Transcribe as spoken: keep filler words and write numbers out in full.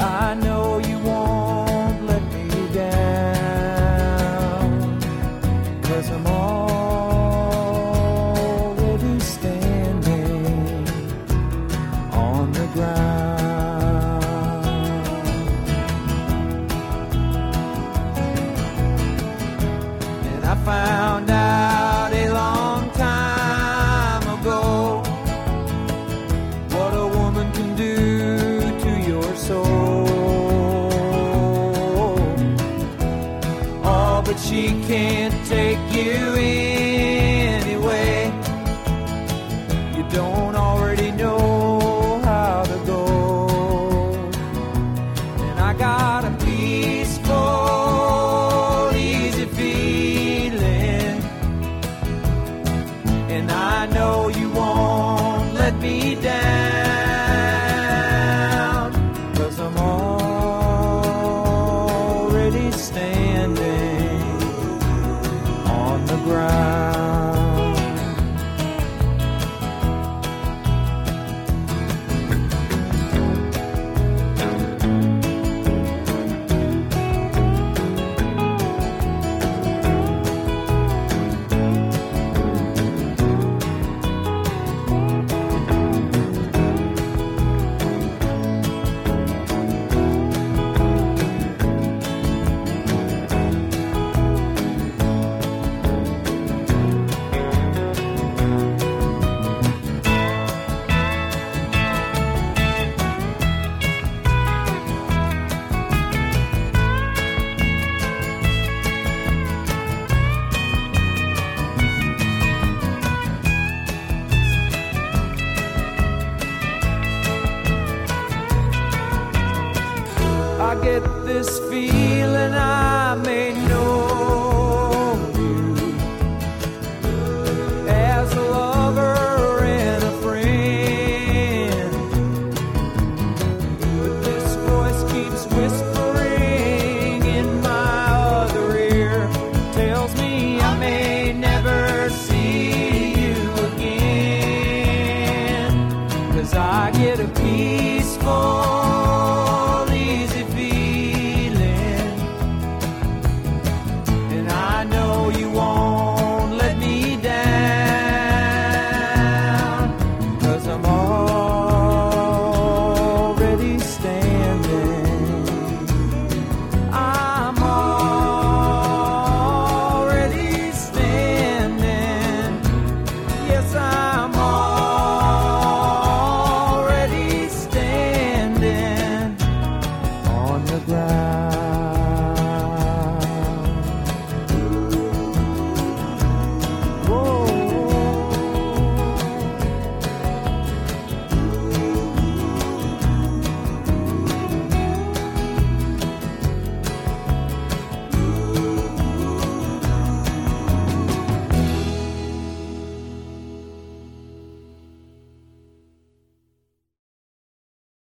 I know you won't let me down, 'cause I'm already standing on the ground. And I found out a long time ago what a woman can do to your soul. Oh, but she can't take you anyway. You don't already know how to go. And I got a peaceful, easy feeling, and I know you won't let me down, 'cause I'm already standing on the ground. I get this feeling I may know you as a lover and a friend, but this voice keeps whispering in my other ear, tells me I may never see you again, 'cause I get a peaceful,